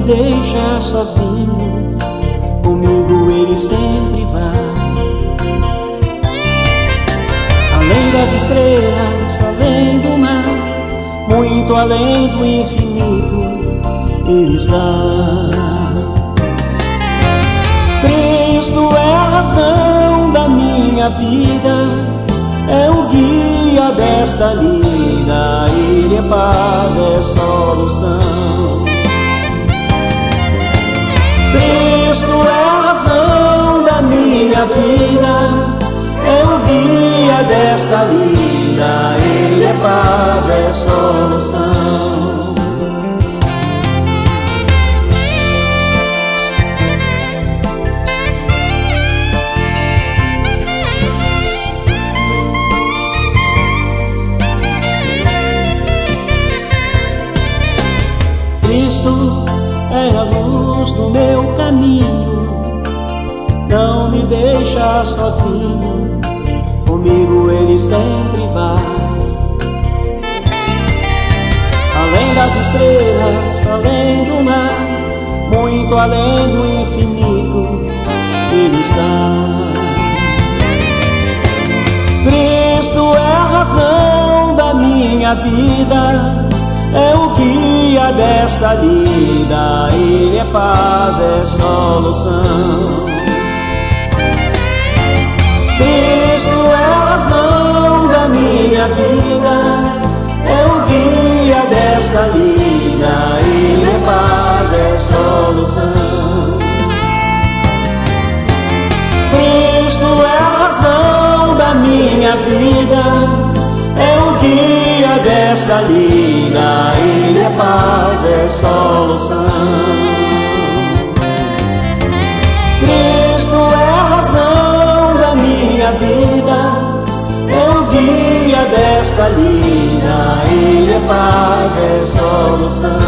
deixa sozinho, comigo Ele sempre vai. Além das estrelas, além do mar, muito além do infinito, Ele está. Cristo é a razão da minha vida, é o guia desta lida, Ele é paz, é solução. Cristo é a razão da minha vida, é o guia desta lida, Ele é paz, é solução. Cristo é a luz do meu caminho, não me deixa sozinho, comigo Ele sempre vai. Além das estrelas, além do mar, muito além do infinito, Ele está. Cristo é a razão da minha vida, é o guia desta vida, Ele é paz, é solução. Cristo é a razão da minha vida, é o guia desta vida, Ele é paz, é solução. Cristo é a razão da minha vida, é o guia desta vida, Ele é paz, é solução. Cristo é a razão da minha vida, é o guia desta vida, Ele é paz, é solução.